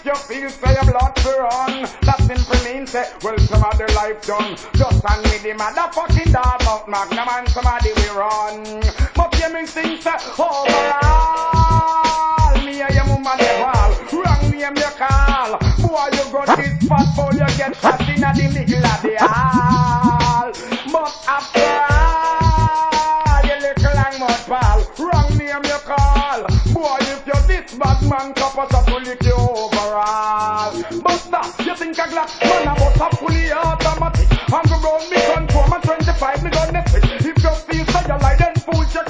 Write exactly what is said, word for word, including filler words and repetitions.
you feel say your blood to run, that simply means say, well, some of their life done. Just stand with the motherfucking dog out Magnum and somebody will run. But you me think say, overall, me and your mama they fall. Wrong name you call. Boy, you got this fat boy, you get shot in the middle of the hall. But after all, you little long mouth pal. Wrong name you call. Boy, if you're this bad man, cup us up to lick you overall. But stop, you think a glass man about a fully automatic. I'm going round me gun for my twenty-five, me gun Netflix. If you feel so you like then fool check